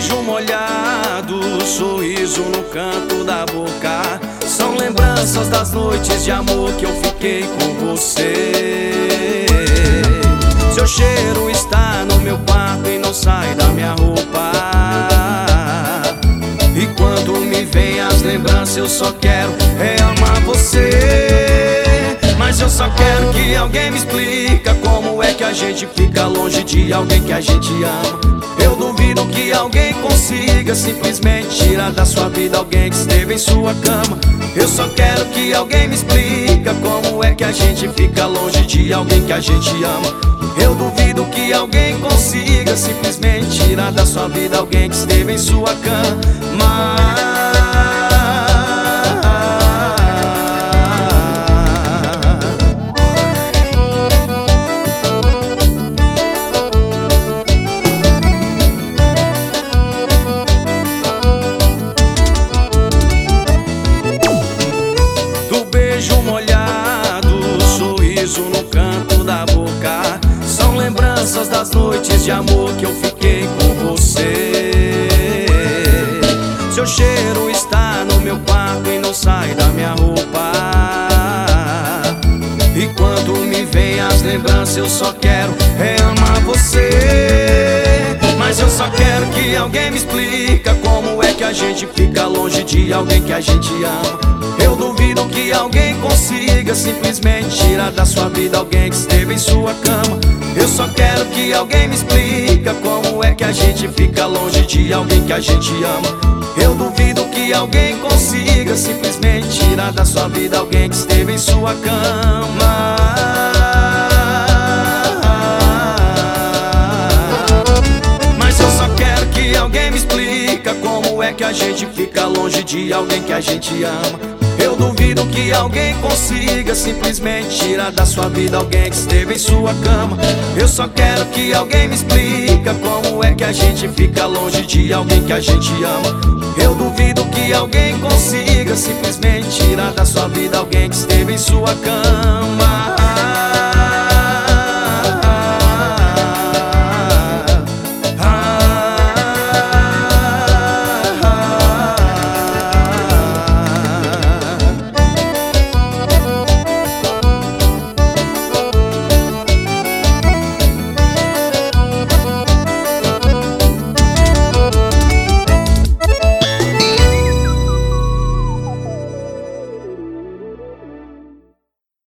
beijo molhado, sorriso no canto da boca, são lembranças das noites de amor que eu fiquei com você. Seu cheiro está no meu quarto e não sai da minha roupa. E quando me vem as lembranças eu só quero amar você. Mas eu só quero que alguém me explica como é que a gente fica longe de alguém que a gente ama. Eu duvido que alguém consiga simplesmente tirar da sua vida alguém que esteve em sua cama. Eu só quero que alguém me explica como é que a gente fica longe de alguém que a gente ama. Eu duvido que alguém consiga simplesmente tirar da sua vida alguém que esteve em sua cama. Do beijo molhado, sorriso no canto da boca, são lembranças das noites de amor que eu fiquei com você. Seu cheiro está no meu quarto e não sai da minha roupa. E quando me vem as lembranças eu só quero amar você. Mas eu só quero que alguém me explica como é que a gente fica longe de alguém que a gente ama. Eu duvido que alguém consiga simplesmente tirar da sua vida alguém que esteve em sua cama. Eu só quero que alguém me explica como é que a gente fica longe de alguém que a gente ama. Eu duvido que alguém consiga simplesmente tirar da sua vida alguém que esteve em sua cama. Mas eu só quero que alguém me explica como é que a gente fica longe de alguém que a gente ama. Eu duvido que alguém consiga simplesmente tirar da sua vida alguém que esteve em sua cama. Eu só quero que alguém me explica como é que a gente fica longe de alguém que a gente ama. Eu duvido que alguém consiga simplesmente tirar da sua vida alguém que esteve em sua cama.